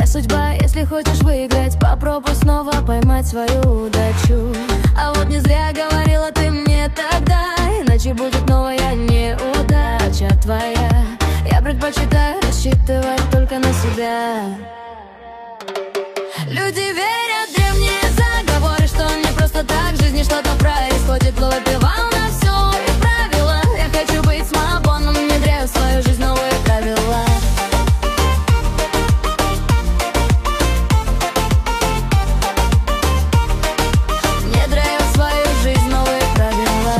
судьба, если хочешь выиграть, попробуй снова поймать свою удачу. А вот не зря говорила ты мне тогда, иначе будет новая неудача твоя. Я предпочитаю рассчитывать только на себя. Люди верят в древние заговоры, что не просто так в жизни что-то происходит. Выпивал на все и правила. Я хочу быть свободным, внедряю в свою жизнь новые правила. Внедряю в свою жизнь новые правила.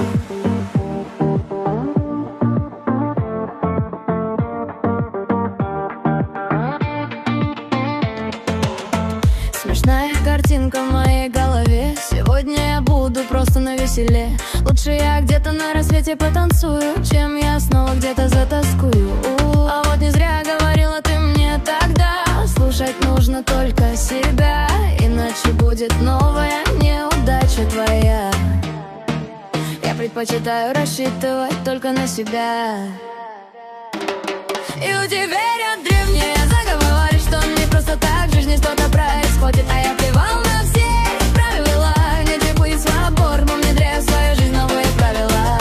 Смешная картинка в моей голове. Сегодня я буду просто навеселе. Лучше я где-то на рассвете потанцую, чем я снова где-то затоскую. А вот не зря говорила ты мне тогда, слушать нужно только себя, иначе будет новая неудача твоя. Я предпочитаю рассчитывать только на себя. Люди верят в древние заговоры, что не просто так в жизни что-то происходит. А я плевал на все правила, не требуй свобод, но внедряю в свою жизнь новые правила.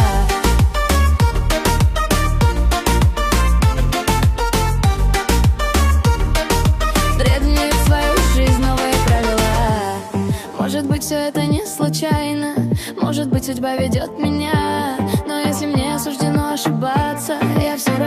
Древние в свою жизнь новые правила. Может быть, все это не случайно, может быть, судьба ведет меня, но если мне суждено ошибаться, я все равно